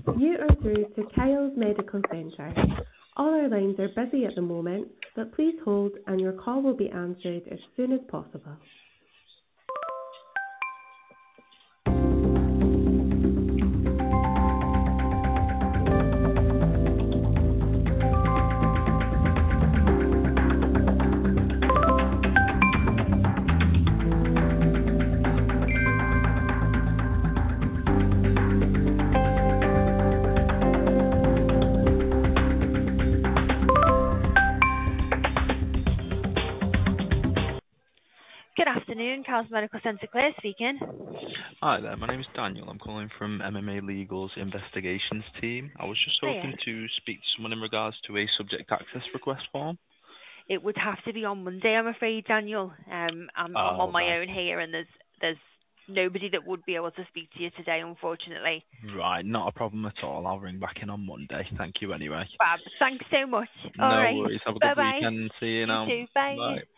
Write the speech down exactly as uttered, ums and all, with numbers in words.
You are through to Kyle's Medical Centre. All our lines are busy at the moment, but please hold and your call will be answered as soon as possible. Good afternoon, Kyle's Medical Centre, Claire speaking. Hi there, my name is Daniel. I'm calling from M M A Legal's investigations team. I was just Hiya. hoping to speak to someone in regards to a subject access request form. It would have to be on Monday, I'm afraid, Daniel. Um, I'm, I'm Oh, on my right. own here, and there's there's nobody that would be able to speak to you today, unfortunately. Right, not a problem at all. I'll ring back in on Monday. Thank you anyway. Fab. Thanks so much. All No right. worries. Have a Bye good bye. weekend. See you You now. too. Bye. Bye.